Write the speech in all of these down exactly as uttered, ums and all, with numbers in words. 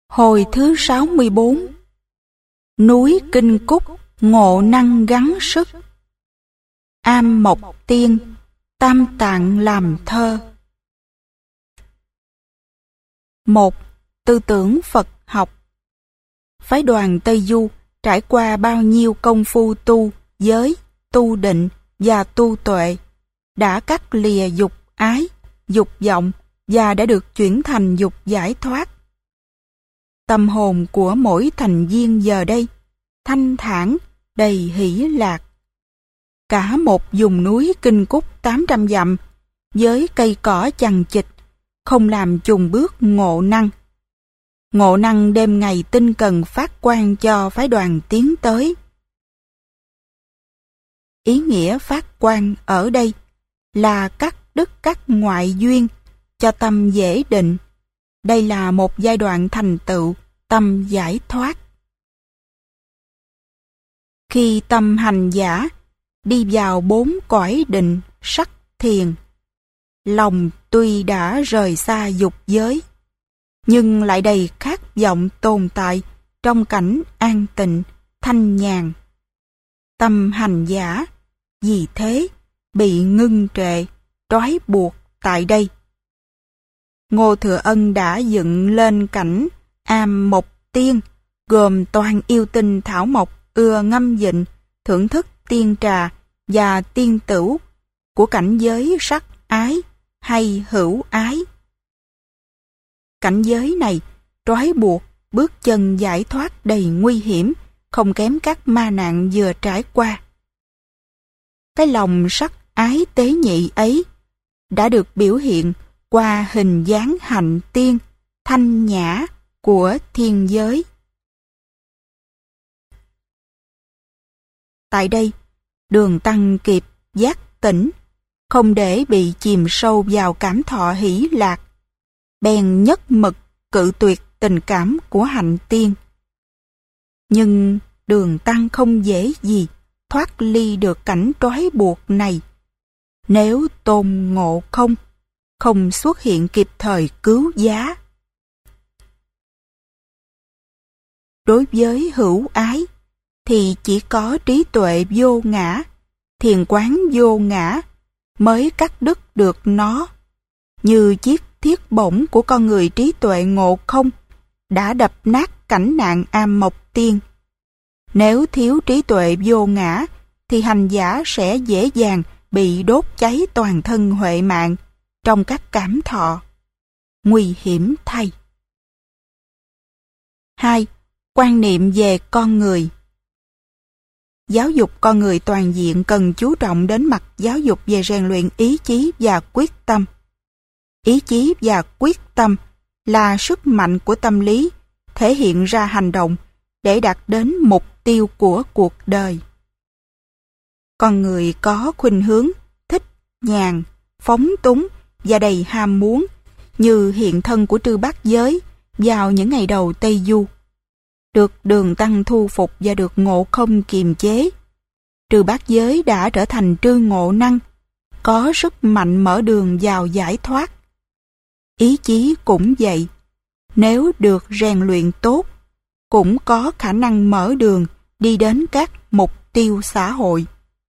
Hồi thứ sáu mươi bốn. Núi Kinh Cúc ngộ năng gắng sức. Am Mộc Tiên, Tam Tạng làm thơ. Một. Tư tưởng Phật học. Phái đoàn Tây Du trải qua bao nhiêu công phu tu giới, tu định và tu tuệ, đã cắt lìa dục ái, dục vọng và đã được chuyển thành dục giải thoát. Tâm hồn của mỗi thành viên giờ đây thanh thản, đầy hỷ lạc. Cả một vùng núi Kinh Cúc tám trăm dặm với cây cỏ chằng chịt không làm chùn bước ngộ năng. Ngộ năng đêm ngày tinh cần phát quang cho phái đoàn tiến tới. Ý nghĩa phát quang ở đây là cắt đứt các ngoại duyên cho tâm dễ định. Đây là một giai đoạn thành tựu tâm giải thoát. Khi tâm hành giả đi vào bốn cõi định sắc thiền, lòng tuy đã rời xa dục giới, nhưng lại đầy khát vọng tồn tại trong cảnh an tịnh, thanh nhàn. Tâm hành giả vì thế bị ngưng trệ, trói buộc tại đây. Ngô Thừa Ân đã dựng lên cảnh Am Mộc Tiên, gồm toàn yêu tinh thảo mộc ưa ngâm vịnh, thưởng thức tiên trà và tiên tửu của cảnh giới sắc ái hay hữu ái. Cảnh giới này trói buộc bước chân giải thoát đầy nguy hiểm, không kém các ma nạn vừa trải qua. Cái lòng sắc ái tế nhị ấy đã được biểu hiện qua hình dáng hạnh tiên, thanh nhã của thiên giới. Tại đây, Đường Tăng kịp giác tỉnh, không để bị chìm sâu vào cảm thọ hỷ lạc, bèn nhất mực cự tuyệt tình cảm của hạnh tiên. Nhưng Đường Tăng không dễ gì thoát ly được cảnh trói buộc này, nếu Tôn Ngộ Không không xuất hiện kịp thời cứu giá. Đối với hữu ái thì chỉ có trí tuệ vô ngã, thiền quán vô ngã mới cắt đứt được nó, như chiếc thiết bổng của con người trí tuệ ngộ không đã đập nát cảnh nạn Am Mộc Tiên. Nếu thiếu trí tuệ vô ngã thì hành giả sẽ dễ dàng bị đốt cháy toàn thân huệ mạng trong các cảm thọ. Nguy hiểm thay. Hai. Quan niệm về con người. Giáo dục con người toàn diện cần chú trọng đến mặt giáo dục về rèn luyện ý chí và quyết tâm. Ý chí và quyết tâm là sức mạnh của tâm lý thể hiện ra hành động để đạt đến mục tiêu của cuộc đời. Con người có khuynh hướng thích nhàn, phóng túng và đầy ham muốn, như hiện thân của Trư Bát Giới vào những ngày đầu Tây Du. Được Đường Tăng thu phục và được Ngộ Không kiềm chế, Trư Bát Giới đã trở thành Trư Ngộ Năng, có sức mạnh mở đường vào giải thoát. Ý chí cũng vậy, nếu được rèn luyện tốt, cũng có khả năng mở đường đi đến các mục tiêu xã hội.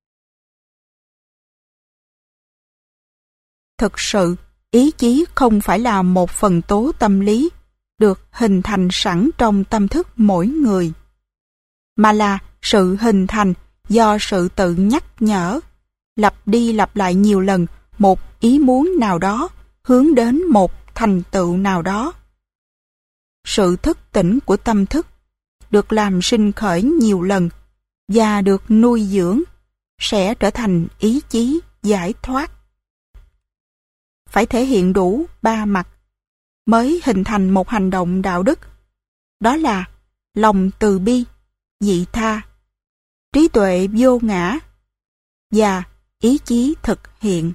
Thực sự, ý chí không phải là một phần tố tâm lý được hình thành sẵn trong tâm thức mỗi người, mà là sự hình thành do sự tự nhắc nhở, lặp đi lặp lại nhiều lần một ý muốn nào đó hướng đến một thành tựu nào đó. Sự thức tỉnh của tâm thức được làm sinh khởi nhiều lần và được nuôi dưỡng sẽ trở thành ý chí giải thoát. Phải thể hiện đủ ba mặt mới hình thành một hành động đạo đức. Đó là lòng từ bi, vị tha, trí tuệ vô ngã và ý chí thực hiện.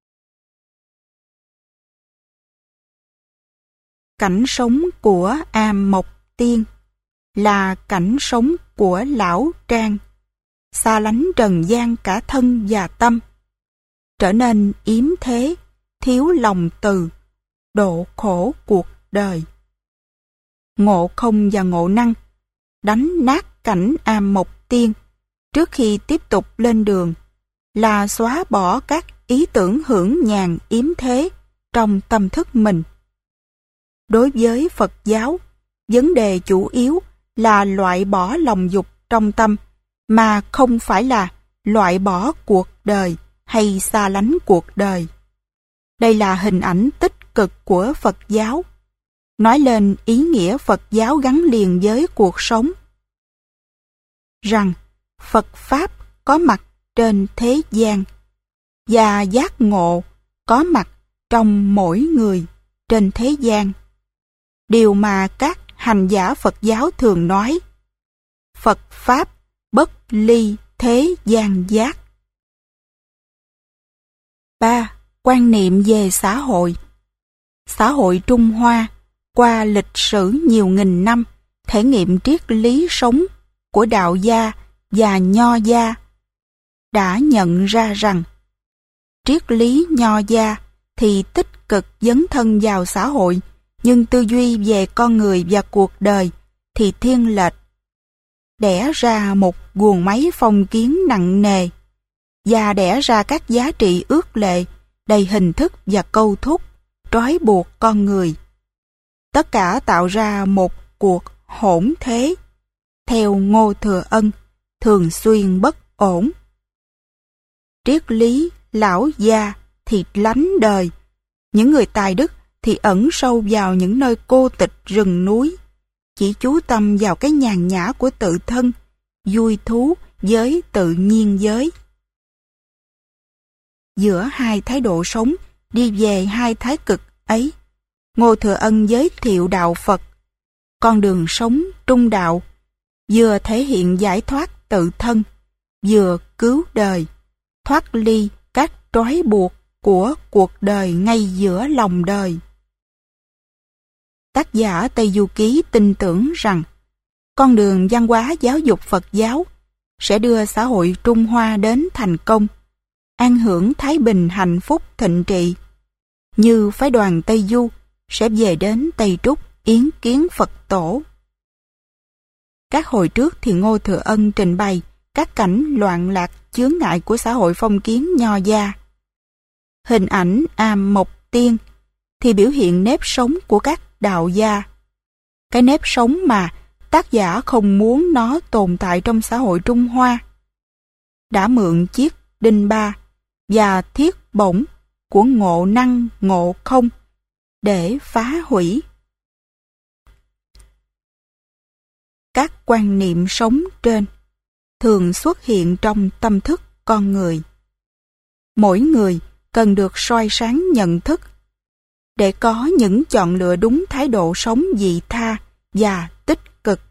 Cảnh sống của Am Mộc Tiên là cảnh sống của lão trang, xa lánh trần gian cả thân và tâm, trở nên yếm thế, thiếu lòng từ, độ khổ cuộc đời. Ngộ Không và Ngộ Năng, đánh nát cảnh am mộc tiên trước khi tiếp tục lên đường, là xóa bỏ các ý tưởng hưởng nhàn yếm thế trong tâm thức mình. Đối với Phật giáo, vấn đề chủ yếu là loại bỏ lòng dục trong tâm, mà không phải là loại bỏ cuộc đời hay xa lánh cuộc đời. Đây là hình ảnh tích cực của Phật giáo, nói lên ý nghĩa Phật giáo gắn liền với cuộc sống. Rằng Phật Pháp có mặt trên thế gian, và giác ngộ có mặt trong mỗi người trên thế gian. Điều mà các hành giả Phật giáo thường nói, Phật Pháp bất ly thế gian giác. ba. Quan niệm về xã hội. Xã hội Trung Hoa qua lịch sử nhiều nghìn năm thể nghiệm triết lý sống của đạo gia và nho gia đã nhận ra rằng triết lý nho gia thì tích cực dấn thân vào xã hội, nhưng tư duy về con người và cuộc đời thì thiên lệch, đẻ ra một guồng máy phong kiến nặng nề và đẻ ra các giá trị ước lệ đầy hình thức và câu thúc trói buộc con người. Tất cả tạo ra một cuộc hỗn thế, theo Ngô Thừa Ân, thường xuyên bất ổn. Triết lý lão gia thì lánh đời, những người tài đức thì ẩn sâu vào những nơi cô tịch rừng núi, chỉ chú tâm vào cái nhàn nhã của tự thân, vui thú với tự nhiên giới. Giữa hai thái độ sống đi về hai thái cực ấy, Ngô Thừa Ân giới thiệu đạo Phật, con đường sống trung đạo, vừa thể hiện giải thoát tự thân, vừa cứu đời, thoát ly các trói buộc của cuộc đời ngay giữa lòng đời. Tác giả Tây Du Ký tin tưởng rằng con đường văn hóa giáo dục Phật giáo sẽ đưa xã hội Trung Hoa đến thành công, an hưởng thái bình hạnh phúc thịnh trị, như phái đoàn Tây Du sẽ về đến Tây Trúc yến kiến Phật tổ. Các hồi trước thì Ngô Thừa Ân trình bày các cảnh loạn lạc chướng ngại của xã hội phong kiến nho gia. Hình ảnh am mộc tiên thì biểu hiện nếp sống của các đạo gia. Cái nếp sống mà tác giả không muốn nó tồn tại trong xã hội Trung Hoa. Đã mượn chiếc đinh ba và thiết bổng của Ngộ Năng, Ngộ Không để phá hủy. Các quan niệm sống trên thường xuất hiện trong tâm thức con người. Mỗi người cần được soi sáng nhận thức để có những chọn lựa đúng thái độ sống vị tha và tích cực.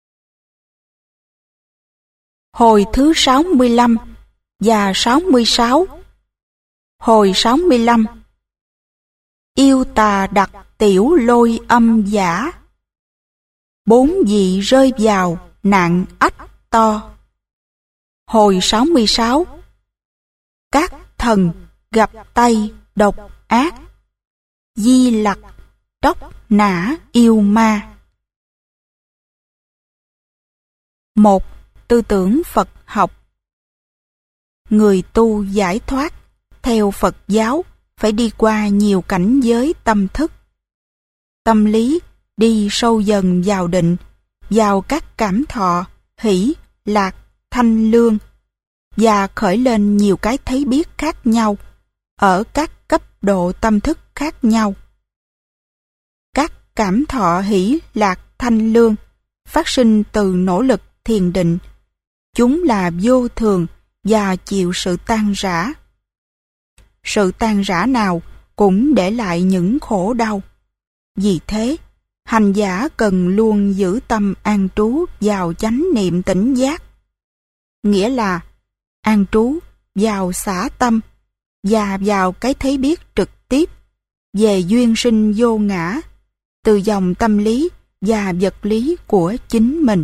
Hồi thứ sáu mươi lăm và sáu mươi sáu. Hồi sáu mươi lăm. Yêu tà đặt tiểu lôi âm giả, bốn vị rơi vào nạn ách to. Hồi sáu mươi sáu. Các thần gặp tay độc ác, di lặc tróc nã yêu ma. Một. Tư tưởng Phật học. Người tu giải thoát theo Phật giáo phải đi qua nhiều cảnh giới tâm thức. Tâm lý đi sâu dần vào định, vào các cảm thọ, hỷ, lạc, thanh lương, và khởi lên nhiều cái thấy biết khác nhau ở các cấp độ tâm thức khác nhau. Các cảm thọ hỷ, lạc, thanh lương phát sinh từ nỗ lực thiền định. Chúng là vô thường và chịu sự tan rã. Sự tan rã nào cũng để lại những khổ đau. Vì thế, hành giả cần luôn giữ tâm an trú vào chánh niệm tỉnh giác. Nghĩa là an trú vào xả tâm và vào cái thấy biết trực tiếp về duyên sinh vô ngã từ dòng tâm lý và vật lý của chính mình.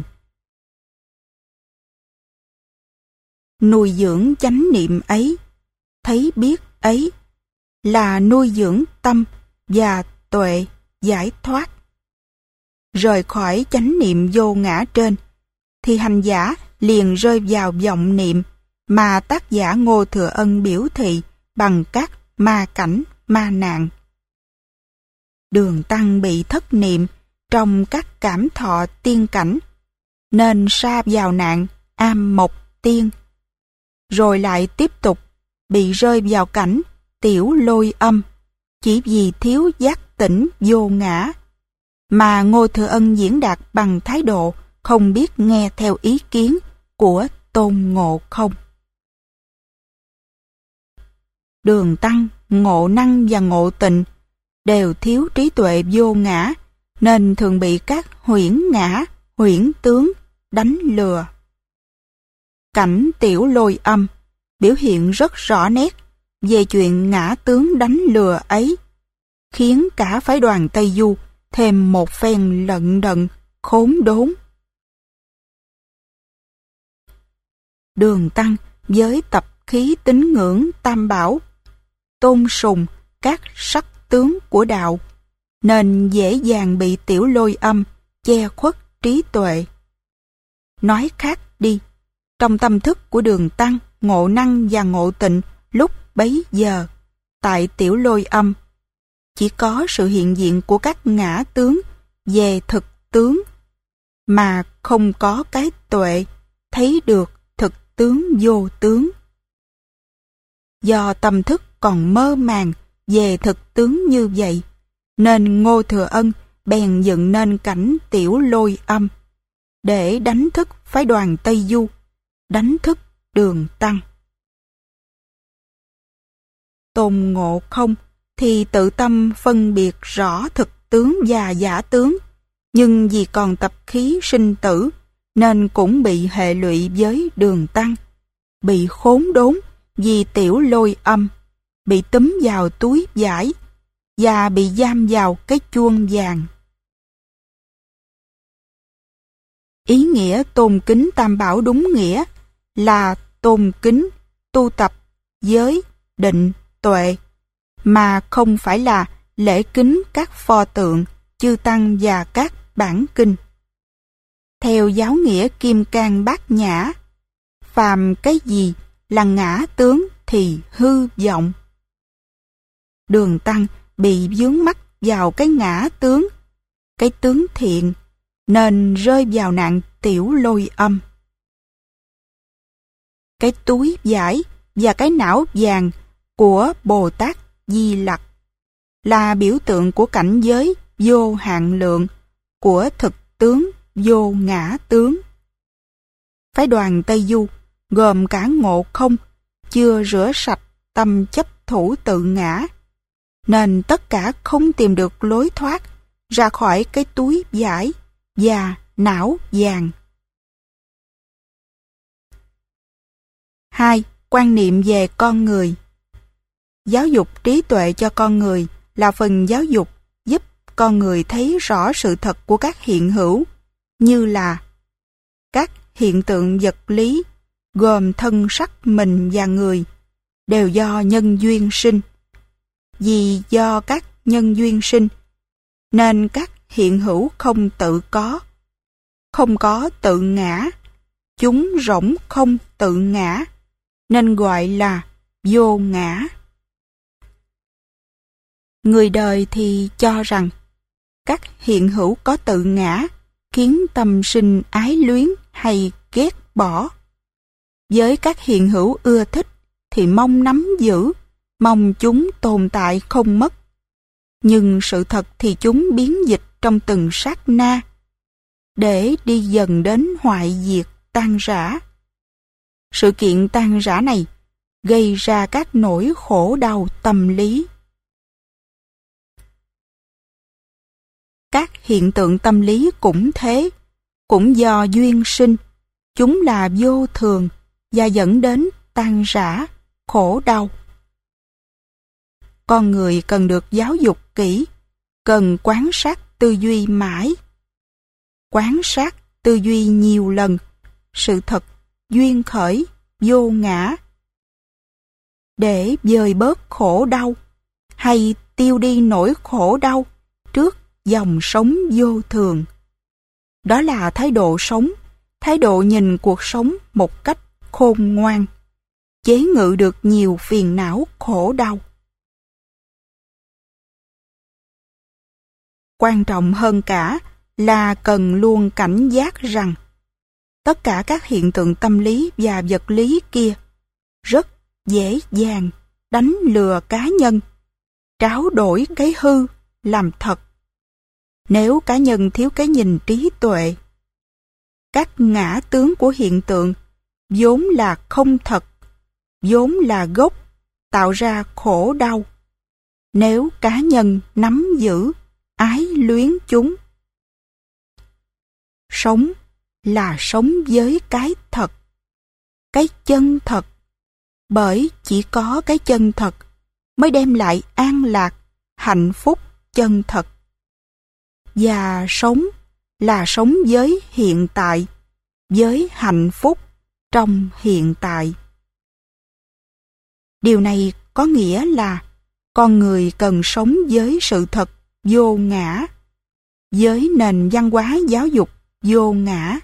Nuôi dưỡng chánh niệm ấy, thấy biết ấy là nuôi dưỡng tâm và tuệ giải thoát. rời khỏi chánh niệm vô ngã trên, thì hành giả liền rơi vào vọng niệm mà tác giả Ngô Thừa Ân biểu thị bằng các ma cảnh, ma nạn. Đường Tăng bị thất niệm trong các cảm thọ tiên cảnh, nên sa vào nạn am mộc tiên, rồi lại tiếp tục bị rơi vào cảnh tiểu lôi âm, chỉ vì thiếu giác tỉnh vô ngã, mà Ngô Thừa Ân diễn đạt bằng thái độ không biết nghe theo ý kiến của Tôn Ngộ Không. Đường Tăng, Ngộ Năng và Ngộ Tịnh đều thiếu trí tuệ vô ngã, nên thường bị các huyễn ngã, huyễn tướng đánh lừa. Cảnh tiểu lôi âm biểu hiện rất rõ nét về chuyện ngã tướng đánh lừa ấy, khiến cả phái đoàn Tây Du thêm một phen lận đận, khốn đốn. Đường Tăng với tập khí tín ngưỡng tam bảo, tôn sùng các sắc tướng của đạo, nên dễ dàng bị tiểu lôi âm che khuất trí tuệ. Nói khác đi, trong tâm thức của Đường Tăng, Ngộ Năng và Ngộ Tịnh lúc bấy giờ, tại tiểu lôi âm, chỉ có sự hiện diện của các ngã tướng về thực tướng, mà không có cái tuệ thấy được thực tướng vô tướng. Do tâm thức còn mơ màng về thực tướng như vậy, nên Ngô Thừa Ân bèn dựng nên cảnh tiểu lôi âm để đánh thức phái đoàn Tây Du, đánh thức Đường Tăng. Tôn Ngộ Không thì tự tâm phân biệt rõ thực tướng và giả tướng, nhưng vì còn tập khí sinh tử, nên cũng bị hệ lụy với Đường Tăng, bị khốn đốn vì tiểu lôi âm, bị túm vào túi vải và bị giam vào cái chuông vàng. Ý nghĩa tôn kính tam bảo đúng nghĩa là tôn kính, tu tập, giới, định, tuệ, mà không phải là lễ kính các pho tượng, chư tăng và các bản kinh. Theo giáo nghĩa Kim Cang Bát Nhã, phàm cái gì là ngã tướng thì hư vọng. Đường Tăng bị vướng mắc vào cái ngã tướng, cái tướng thiện, nên rơi vào nạn tiểu lôi âm. Cái túi vải và cái não vàng của Bồ Tát Di Lặc là biểu tượng của cảnh giới vô hạn lượng, của thực tướng vô ngã tướng. Phái đoàn Tây Du gồm cả Ngộ Không chưa rửa sạch tâm chấp thủ tự ngã, nên tất cả không tìm được lối thoát ra khỏi cái túi vải và não vàng. Hai. Quan niệm về con người. Giáo dục trí tuệ cho con người là phần giáo dục giúp con người thấy rõ sự thật của các hiện hữu, như là các hiện tượng vật lý gồm thân sắc mình và người đều do nhân duyên sinh. Vì do các nhân duyên sinh nên các hiện hữu không tự có, không có tự ngã, chúng rỗng không tự ngã, nên gọi là vô ngã. Người đời thì cho rằng các hiện hữu có tự ngã khiến tâm sinh ái luyến hay ghét bỏ. Với các hiện hữu ưa thích thì mong nắm giữ, mong chúng tồn tại không mất. Nhưng sự thật thì chúng biến dịch trong từng sát na, để đi dần đến hoại diệt tan rã. Sự kiện tan rã này gây ra các nỗi khổ đau tâm lý. Các hiện tượng tâm lý cũng thế, cũng do duyên sinh, chúng là vô thường và dẫn đến tan rã, khổ đau. Con người cần được giáo dục kỹ, cần quán sát tư duy mãi. Quán sát tư duy nhiều lần, sự thật, duyên khởi, vô ngã. Để vơi bớt khổ đau, hay tiêu đi nỗi khổ đau trước dòng sống vô thường. Đó là thái độ sống, thái độ nhìn cuộc sống một cách khôn ngoan, chế ngự được nhiều phiền não khổ đau. Quan trọng hơn cả là cần luôn cảnh giác rằng tất cả các hiện tượng tâm lý và vật lý kia rất dễ dàng đánh lừa cá nhân, tráo đổi cái hư làm thật. Nếu cá nhân thiếu cái nhìn trí tuệ, các ngã tướng của hiện tượng vốn là không thật, vốn là gốc tạo ra khổ đau. Nếu cá nhân nắm giữ, ái luyến chúng. Sống là sống với cái thật, cái chân thật, bởi chỉ có cái chân thật mới đem lại an lạc, hạnh phúc chân thật. Và sống là sống với hiện tại, với hạnh phúc trong hiện tại. Điều này có nghĩa là con người cần sống với sự thật vô ngã, với nền văn hóa giáo dục vô ngã.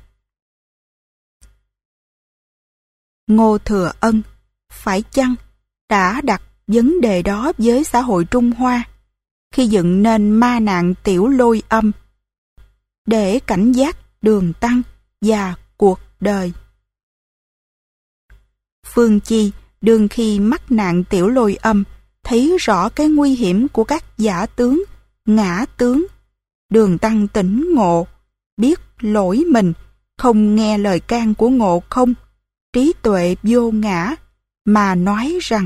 Ngô Thừa Ân phải chăng đã đặt vấn đề đó với xã hội Trung Hoa khi dựng nên ma nạn tiểu lôi âm để cảnh giác Đường Tăng và cuộc đời? Phương Chi đương khi mắc nạn tiểu lôi âm thấy rõ cái nguy hiểm của các giả tướng, ngã tướng. Đường Tăng tỉnh ngộ, biết lỗi mình, không nghe lời can của Ngộ Không, trí tuệ vô ngã, mà nói rằng: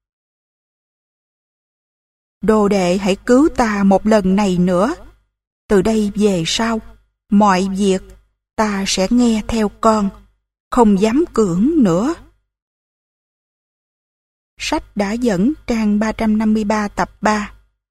Đồ đệ hãy cứu ta một lần này nữa. Từ đây về sau, mọi việc ta sẽ nghe theo con, không dám cưỡng nữa. Sách đã dẫn trang ba trăm năm mươi ba tập ba.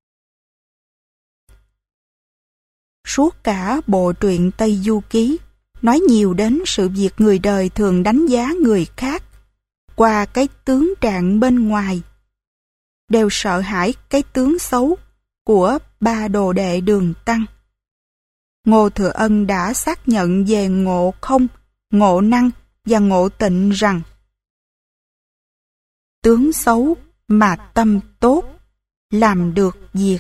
Suốt cả bộ truyện Tây Du Ký nói nhiều đến sự việc người đời thường đánh giá người khác qua cái tướng trạng bên ngoài, đều sợ hãi cái tướng xấu của ba đồ đệ Đường Tăng. Ngô Thừa Ân đã xác nhận về Ngộ Không, Ngộ Năng và Ngộ Tịnh rằng tướng xấu mà tâm tốt, làm được việc.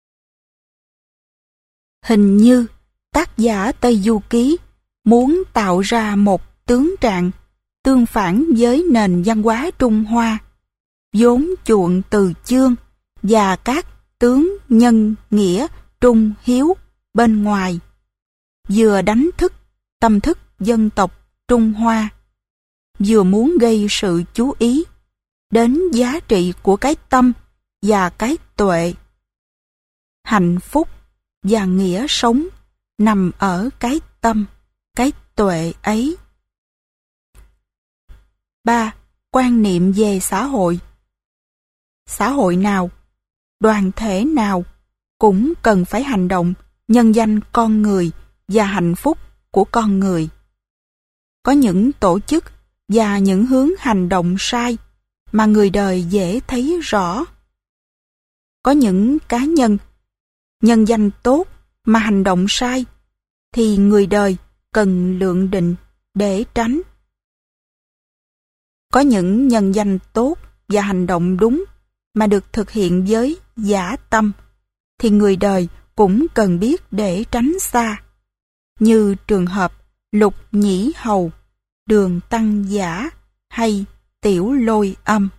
Hình như tác giả Tây Du Ký muốn tạo ra một tướng trạng tương phản với nền văn hóa Trung Hoa, vốn chuộng từ chương và các tướng nhân nghĩa trung hiếu bên ngoài, vừa đánh thức tâm thức dân tộc Trung Hoa, vừa muốn gây sự chú ý đến giá trị của cái tâm và cái tuệ. Hạnh phúc và nghĩa sống nằm ở cái tâm, cái tuệ ấy. ba. Quan niệm về xã hội. Xã hội nào, đoàn thể nào cũng cần phải hành động nhân danh con người và hạnh phúc của con người. Có những tổ chức và những hướng hành động sai mà người đời dễ thấy rõ. Có những cá nhân nhân danh tốt mà hành động sai thì người đời cần lượng định để tránh. Có những nhân danh tốt và hành động đúng mà được thực hiện với giả tâm thì người đời cũng cần biết để tránh xa, như trường hợp Lục Nhĩ Hầu, Đường Tăng Giả hay Tiểu Lôi Âm.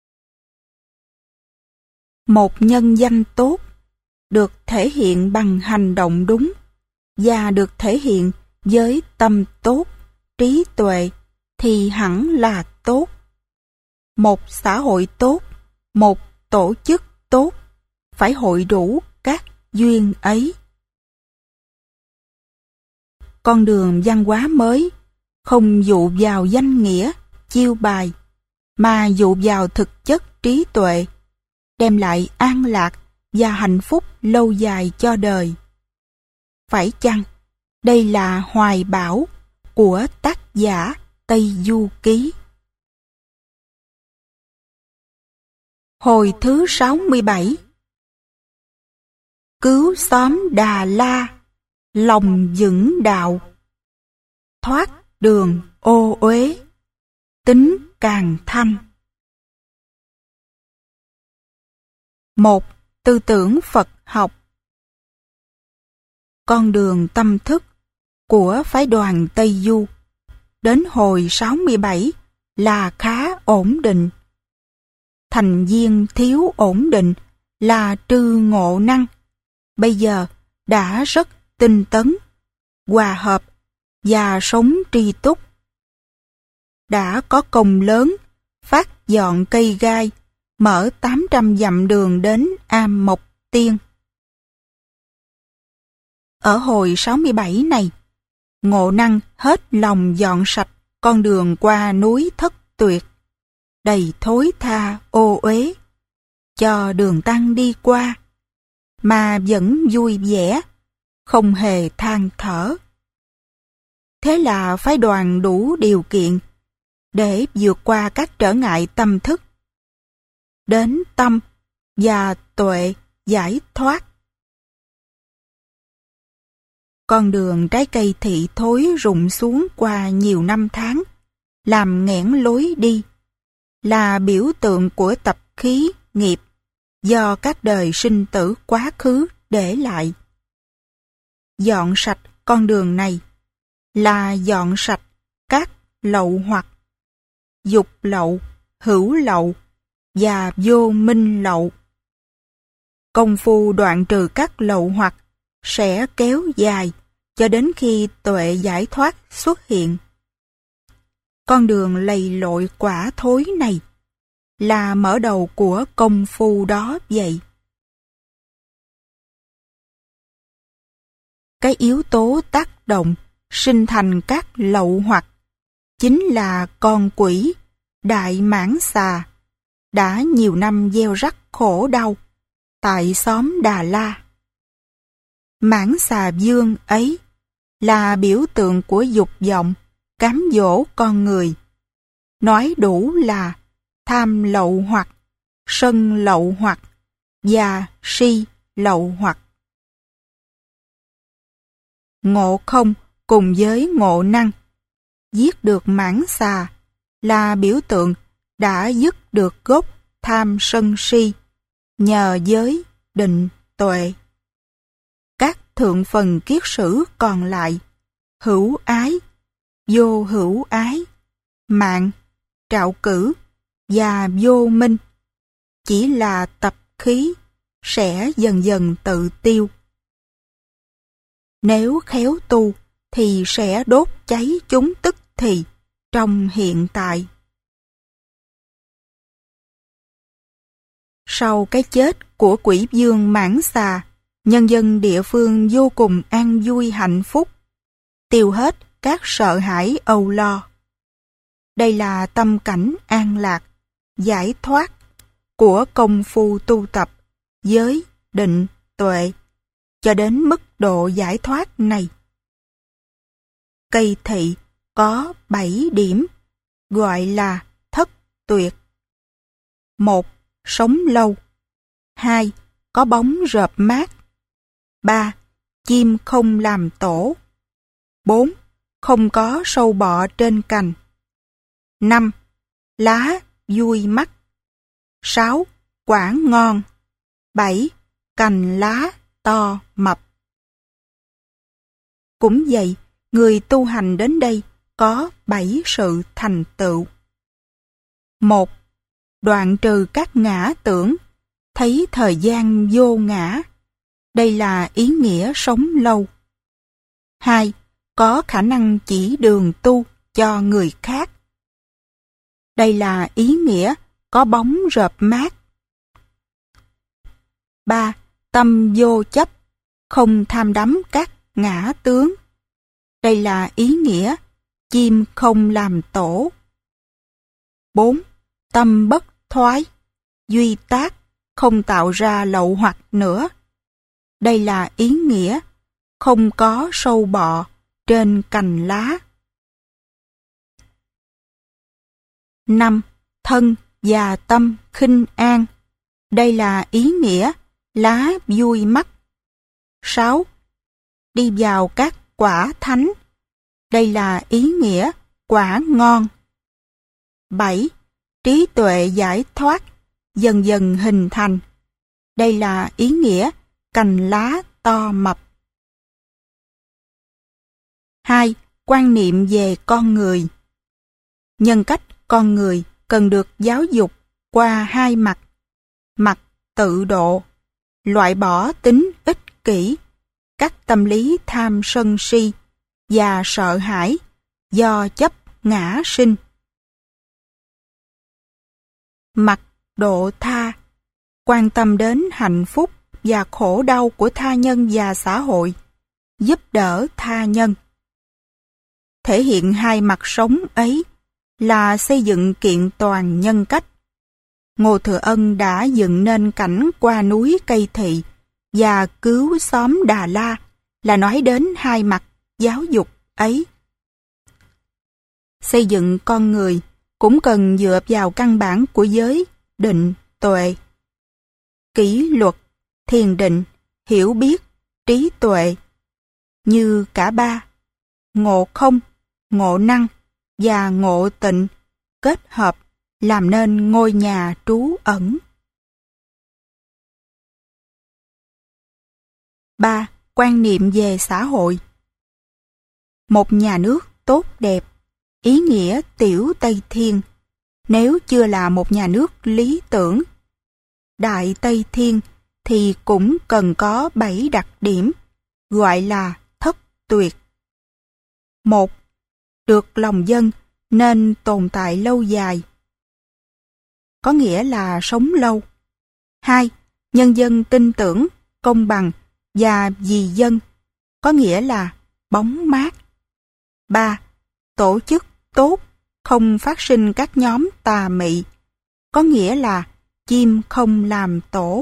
Một nhân danh tốt được thể hiện bằng hành động đúng và được thể hiện với tâm tốt, trí tuệ thì hẳn là tốt. Một xã hội tốt, một tổ chức tốt phải hội đủ các duyên ấy. Con đường văn hóa mới không dụ vào danh nghĩa, chiêu bài, mà dụ vào thực chất trí tuệ, đem lại an lạc và hạnh phúc lâu dài cho đời. Phải chăng đây là hoài bão của tác giả Tây Du Ký? Hồi thứ sáu mươi bảy. Cứu xóm Đà La, lòng vững đạo. thoát đường ô uế, tính càng thanh. Một. Tư tưởng Phật học. Con đường tâm thức của phái đoàn Tây Du đến hồi sáu mươi bảy là khá ổn định. Thành viên thiếu ổn định là Trư Ngộ Năng, bây giờ đã rất tinh tấn, hòa hợp và sống tri túc. Đã có công lớn phát dọn cây gai, mở tám trăm dặm đường đến Am Mộc Tiên. Ở hồi sáu mươi bảy này, Ngộ Năng hết lòng dọn sạch con đường qua núi Thất Tuyệt, đầy thối tha ô uế, cho đường tăng đi qua, mà vẫn vui vẻ, không hề than thở. Thế là phái đoàn đủ điều kiện để vượt qua các trở ngại tâm thức, đến tâm và tuệ giải thoát. Con đường trái cây thị thối rụng xuống qua nhiều năm tháng, làm nghẽn lối đi, là biểu tượng của tập khí nghiệp do các đời sinh tử quá khứ để lại. Dọn sạch con đường này là dọn sạch các lậu hoặc, dục lậu, hữu lậu và vô minh lậu. Công phu đoạn trừ các lậu hoặc sẽ kéo dài cho đến khi tuệ giải thoát xuất hiện. Con đường lầy lội quả thối này là mở đầu của công phu đó vậy. Cái yếu tố tác động sinh thành các lậu hoặc chính là con quỷ Đại Mãng Xà đã nhiều năm gieo rắc khổ đau tại xóm Đà La. Mãng Xà Dương ấy là biểu tượng của dục vọng cám dỗ con người, nói đủ là tham lậu hoặc, sân lậu hoặc và si lậu hoặc. Ngộ Không cùng với Ngộ Năng giết được Mãng Xà là biểu tượng đã dứt được gốc tham sân si nhờ giới định tuệ. Các thượng phần kiết sử còn lại, hữu ái, vô hữu ái, mạng, trạo cử và vô minh, chỉ là tập khí, sẽ dần dần tự tiêu. Nếu khéo tu thì sẽ đốt cháy chúng tức thì trong hiện tại. Sau cái chết của quỷ vương Mãng Xà, nhân dân địa phương vô cùng an vui hạnh phúc, tiêu hết các sợ hãi âu lo. Đây là tâm cảnh an lạc, giải thoát của công phu tu tập giới định tuệ cho đến mức độ giải thoát này. Cây thị có bảy điểm, gọi là thất tuyệt. Một. Sống lâu. Hai. Có bóng rợp mát. Ba. Chim không làm tổ. Bốn. Không có sâu bọ trên cành. Năm. Lá vui mắt. Sáu. Quả ngon. Bảy. Cành lá to mập. Cũng vậy, người tu hành đến đây có bảy sự thành tựu. Một. Đoạn trừ các ngã tưởng, thấy thời gian vô ngã. Đây là ý nghĩa sống lâu. Hai. Có khả năng chỉ đường tu cho người khác. Đây là ý nghĩa có bóng rợp mát. Ba. Tâm vô chấp, không tham đắm các ngã tướng. Đây là ý nghĩa chim không làm tổ. Bốn. Tâm bất thoái, duy tác, không tạo ra lậu hoặc nữa. Đây là ý nghĩa không có sâu bọ trên cành lá. Năm. Thân và tâm khinh an. Đây là ý nghĩa lá vui mắt. Sáu. Đi vào các quả thánh. Đây là ý nghĩa quả ngon. bảy. Trí tuệ giải thoát, dần dần hình thành. Đây là ý nghĩa cành lá to mập. hai. Quan niệm về con người. Nhân cách con người cần được giáo dục qua hai mặt. Mặt tự độ, loại bỏ tính ích kỷ, các tâm lý tham sân si và sợ hãi do chấp ngã sinh. Mặt độ tha, quan tâm đến hạnh phúc và khổ đau của tha nhân và xã hội, giúp đỡ tha nhân. Thể hiện hai mặt sống ấy là xây dựng kiện toàn nhân cách. Ngô Thừa Ân đã dựng nên cảnh qua núi Cây Thị và cứu xóm Đà La là nói đến hai mặt giáo dục ấy. Xây dựng con người cũng cần dựa vào căn bản của giới định tuệ. Kỷ luật, thiền định, hiểu biết, trí tuệ. Như cả ba, ngộ không, ngộ năng và ngộ tịnh kết hợp làm nên ngôi nhà trú ẩn. ba. Quan niệm về xã hội. Một nhà nước tốt đẹp, ý nghĩa tiểu Tây Thiên, nếu chưa là một nhà nước lý tưởng. Đại Tây Thiên thì cũng cần có bảy đặc điểm, gọi là thất tuyệt. Một. Được lòng dân nên tồn tại lâu dài, có nghĩa là sống lâu. Hai. Nhân dân tin tưởng, công bằng và vì dân, có nghĩa là bóng mát. Ba. Tổ chức tốt, không phát sinh các nhóm tà mị, có nghĩa là chim không làm tổ.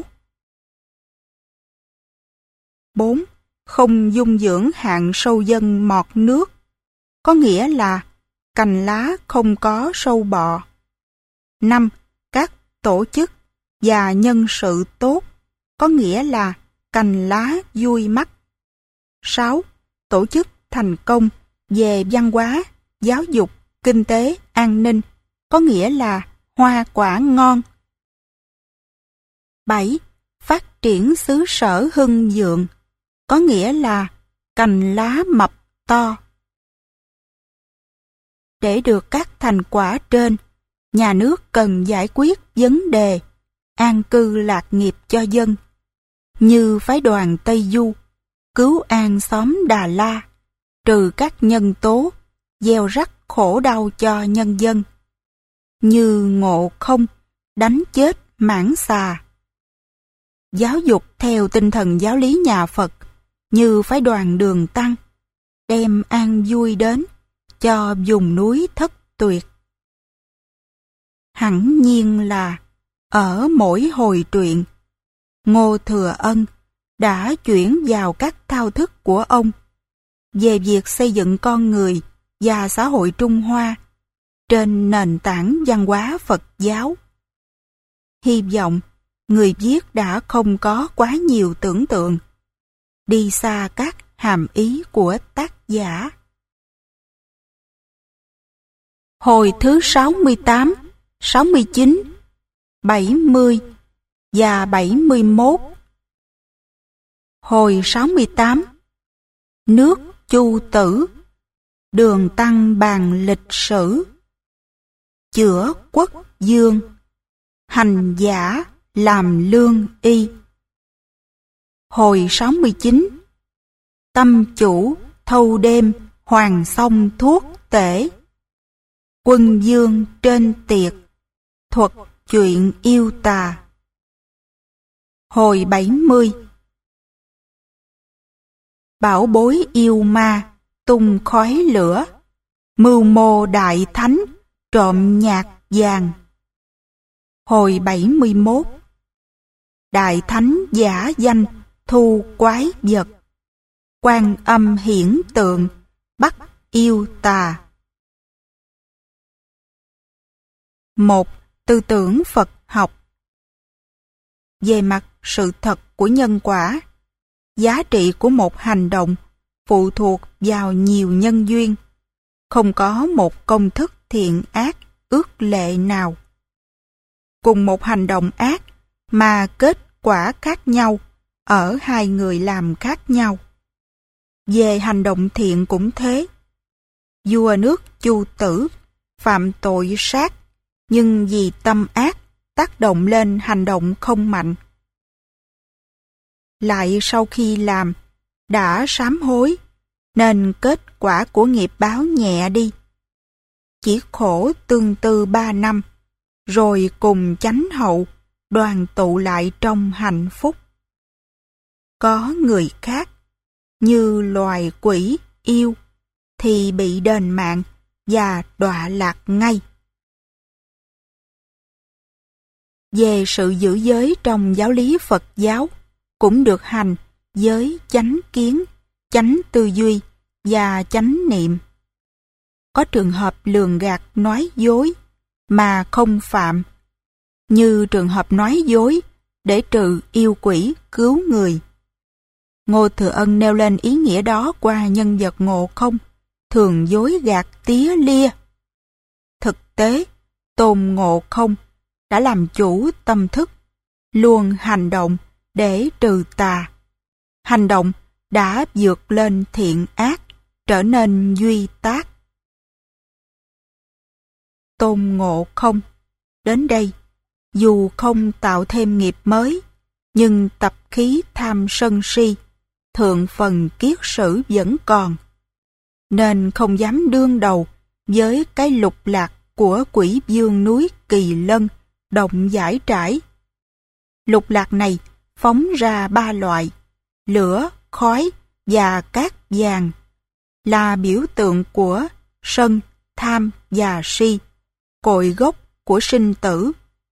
Bốn. Không dung dưỡng hạng sâu dân mọt nước, có nghĩa là cành lá không có sâu bọ. Năm. Các tổ chức và nhân sự tốt, có nghĩa là cành lá vui mắt. Sáu. Tổ chức thành công về văn hóa, giáo dục, kinh tế, an ninh, có nghĩa là hoa quả ngon. Bảy. Phát triển xứ sở hưng vượng, có nghĩa là cành lá mập to. Để được các thành quả trên, nhà nước cần giải quyết vấn đề an cư lạc nghiệp cho dân, như phái đoàn Tây Du, cứu an xóm Đà La, trừ các nhân tố, gieo rắc khổ đau cho nhân dân, như Ngộ Không, đánh chết mãng xà. Giáo dục theo tinh thần giáo lý nhà Phật, như phái đoàn Đường Tăng, đem an vui đến cho vùng núi thất tuyệt. Hẳn nhiên là ở mỗi hồi truyện, Ngô Thừa Ân đã chuyển vào các thao thức của ông về việc xây dựng con người và xã hội Trung Hoa trên nền tảng văn hóa Phật giáo. Hy vọng người viết đã không có quá nhiều tưởng tượng, đi xa các hàm ý của tác giả. Hồi thứ sáu mươi tám, sáu mươi chín, bảy mươi và bảy mươi mốt. Hồi sáu mươi tám. Nước Chu Tử, Đường Tăng bàn lịch sử. Chữa quốc dương, hành giả làm lương y. Hồi sáu mươi chín. Tâm chủ thâu đêm hoàng song thuốc tể. Quân dương trên tiệc, thuật chuyện yêu tà. Hồi bảy mươi. Bảo bối yêu ma, tung khói lửa, mưu mô đại thánh, trộm nhạc vàng. Hồi bảy mươi mốt. Đại thánh giả danh, thu quái vật, Quan Âm hiển tượng, bắt yêu tà. Một. Tư tưởng Phật học. Về mặt sự thật của nhân quả, giá trị của một hành động phụ thuộc vào nhiều nhân duyên, không có một công thức thiện ác ước lệ nào. Cùng một hành động ác mà kết quả khác nhau ở hai người làm khác nhau. Về hành động thiện cũng thế. Vua nước Chu Tử phạm tội sát, nhưng vì tâm ác tác động lên hành động không mạnh. Lại sau khi làm, đã sám hối, nên kết quả của nghiệp báo nhẹ đi. Chỉ khổ tương tư ba năm, rồi cùng chánh hậu đoàn tụ lại trong hạnh phúc. Có người khác, như loài quỷ, yêu, thì bị đền mạng và đọa lạc ngay. Về sự giữ giới trong giáo lý Phật giáo, cũng được hành với chánh kiến, chánh tư duy và chánh niệm. Có trường hợp lường gạt nói dối mà không phạm, như trường hợp nói dối để trừ yêu quỷ cứu người. Ngô Thừa Ân nêu lên ý nghĩa đó qua nhân vật Ngộ Không, thường dối gạt tía lia. Thực tế, Tôn Ngộ Không đã làm chủ tâm thức, luôn hành động để trừ tà. Hành động đã vượt lên thiện ác, trở nên duy tác. Tôn Ngộ Không đến đây, dù không tạo thêm nghiệp mới, nhưng tập khí tham sân si, thượng phần kiết sử vẫn còn, nên không dám đương đầu với cái lục lạc của quỷ vương núi Kỳ Lân, động giải trải. Lục lạc này phóng ra ba loại, lửa, khói và cát vàng, là biểu tượng của sân, tham và si, cội gốc của sinh tử.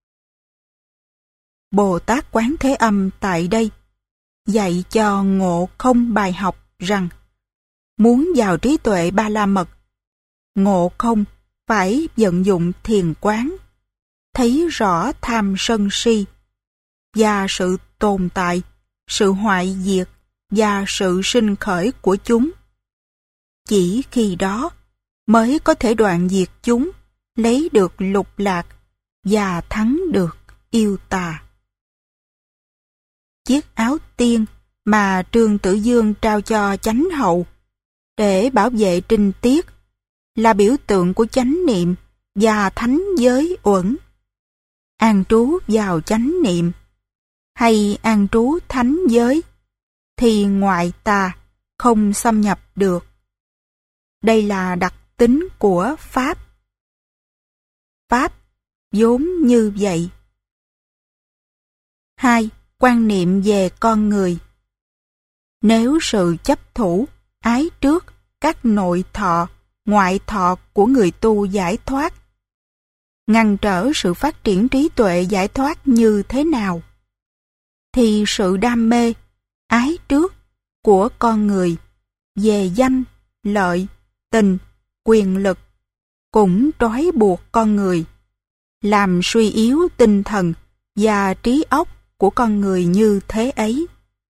Bồ Tát Quán Thế Âm tại đây dạy cho Ngộ Không bài học rằng muốn vào trí tuệ ba la mật, Ngộ Không phải vận dụng thiền quán, thấy rõ tham sân si và sự tồn tại, sự hoại diệt và sự sinh khởi của chúng. Chỉ khi đó mới có thể đoạn diệt chúng, lấy được lục lạc và thắng được yêu tà. Chiếc áo tiên mà Trương Tử Dương trao cho chánh hậu để bảo vệ trinh tiết là biểu tượng của chánh niệm và thánh giới uẩn. An trú vào chánh niệm hay an trú thánh giới thì ngoại tà không xâm nhập được. Đây là đặc tính của Pháp. Pháp vốn như vậy. Hai. Quan niệm về con người. Nếu sự chấp thủ, ái trước các nội thọ, ngoại thọ của người tu giải thoát, ngăn trở sự phát triển trí tuệ giải thoát như thế nào, thì sự đam mê, ái trước của con người về danh, lợi, tình, quyền lực cũng trói buộc con người, làm suy yếu tinh thần và trí óc của con người như thế ấy.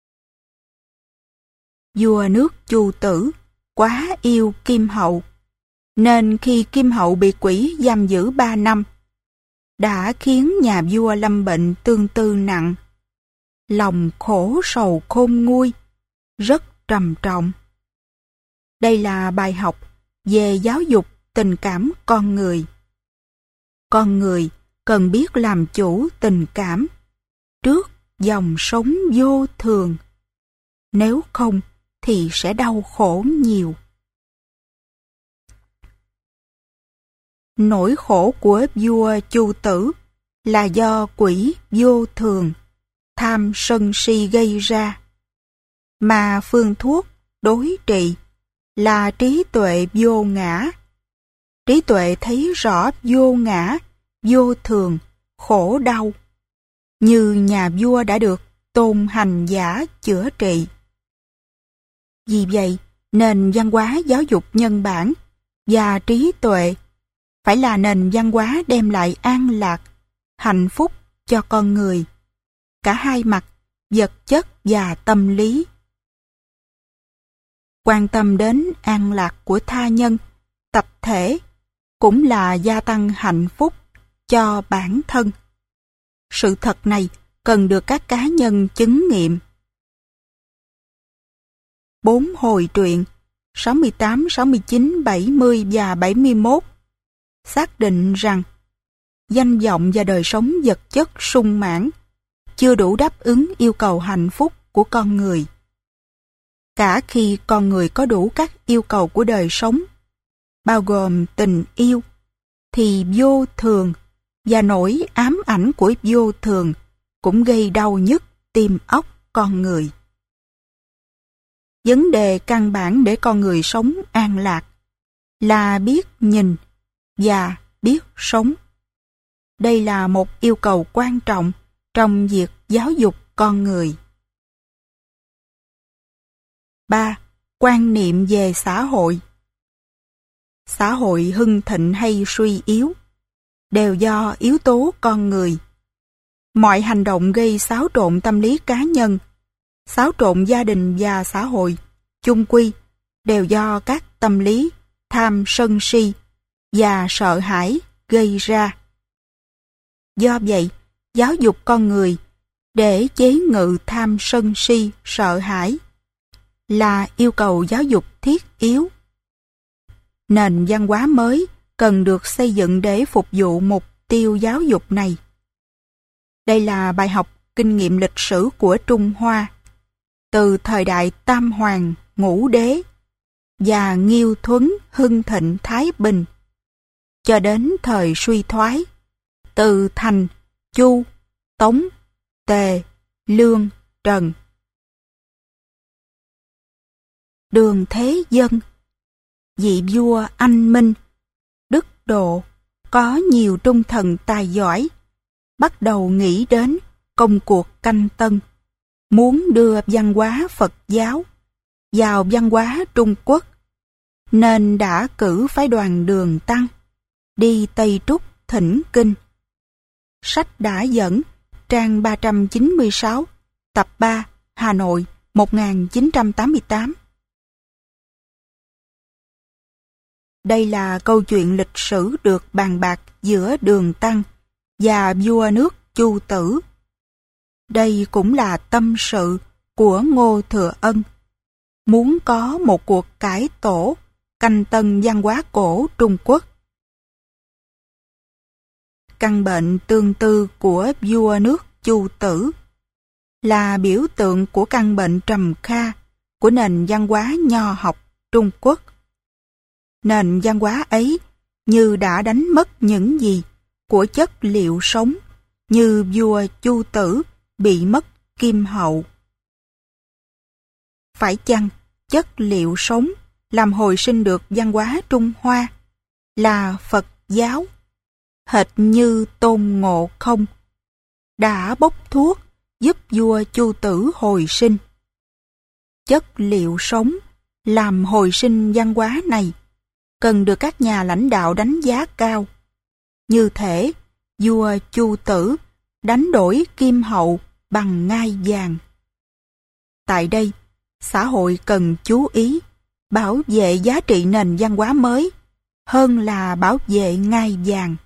Vua nước Chu Tử quá yêu Kim Hậu, nên khi Kim Hậu bị quỷ giam giữ ba năm, đã khiến nhà vua lâm bệnh tương tư nặng, lòng khổ sầu khôn nguôi, rất trầm trọng. Đây là bài học về giáo dục tình cảm con người. Con người cần biết làm chủ tình cảm trước dòng sống vô thường. Nếu không thì sẽ đau khổ nhiều. Nỗi khổ của vua Chu Tử là do quỷ vô thường, tham sân si gây ra, mà phương thuốc đối trị là trí tuệ vô ngã. Trí tuệ thấy rõ vô ngã, vô thường, khổ đau, như nhà vua đã được Tôn Hành Giả chữa trị. Vì vậy, nền văn hóa giáo dục nhân bản và trí tuệ phải là nền văn hóa đem lại an lạc, hạnh phúc cho con người, cả hai mặt, vật chất và tâm lý. Quan tâm đến an lạc của tha nhân tập thể, cũng là gia tăng hạnh phúc cho bản thân. Sự thật này cần được các cá nhân chứng nghiệm. Bốn hồi truyện sáu mươi tám, sáu mươi chín, bảy mươi và bảy mươi mốt xác định rằng danh vọng và đời sống vật chất sung mãn chưa đủ đáp ứng yêu cầu hạnh phúc của con người. Cả khi con người có đủ các yêu cầu của đời sống, bao gồm tình yêu, thì vô thường và nỗi ám ảnh của vô thường cũng gây đau nhức tim óc con người. Vấn đề căn bản để con người sống an lạc là biết nhìn và biết sống. Đây là một yêu cầu quan trọng trong việc giáo dục con người. ba. Quan niệm về xã hội. Xã hội hưng thịnh hay suy yếu đều do yếu tố con người. Mọi hành động gây xáo trộn tâm lý cá nhân, xáo trộn gia đình và xã hội chung quy đều do các tâm lý tham sân si và sợ hãi gây ra. Do vậy, giáo dục con người để chế ngự tham sân si sợ hãi là yêu cầu giáo dục thiết yếu. Nền văn hóa mới cần được xây dựng để phục vụ mục tiêu giáo dục này. Đây là bài học kinh nghiệm lịch sử của Trung Hoa, từ thời đại Tam Hoàng, Ngũ Đế và Nghiêu Thuấn, Hưng Thịnh, Thái Bình, cho đến thời suy thoái, từ Thành, Chu, Tống, Tề, Lương, Trần. Đường Thế Dân, vị vua anh minh, đức độ, có nhiều trung thần tài giỏi, bắt đầu nghĩ đến công cuộc canh tân, muốn đưa văn hóa Phật giáo vào văn hóa Trung Quốc, nên đã cử phái đoàn Đường Tăng đi Tây Trúc thỉnh kinh. Sách đã dẫn, trang ba trăm chín mươi sáu, tập ba, Hà Nội, một nghìn chín trăm tám mươi tám. Đây là câu chuyện lịch sử được bàn bạc giữa Đường Tăng và vua nước Chu Tử. Đây cũng là tâm sự của Ngô Thừa Ân, muốn có một cuộc cải tổ, canh tân văn hóa cổ Trung Quốc. Căn bệnh tương tư của vua nước Chu Tử là biểu tượng của căn bệnh trầm kha của nền văn hóa nho học Trung Quốc. Nền văn hóa ấy như đã đánh mất những gì của chất liệu sống, như vua Chu Tử bị mất kim hậu. Phải chăng chất liệu sống làm hồi sinh được văn hóa Trung Hoa là Phật giáo, hệt như Tôn Ngộ Không đã bốc thuốc giúp vua Chu Tử hồi sinh? Chất liệu sống làm hồi sinh văn hóa này cần được các nhà lãnh đạo đánh giá cao. Như thể vua Chu Tử đánh đổi kim hậu bằng ngai vàng. Tại đây, xã hội cần chú ý bảo vệ giá trị nền văn hóa mới hơn là bảo vệ ngai vàng.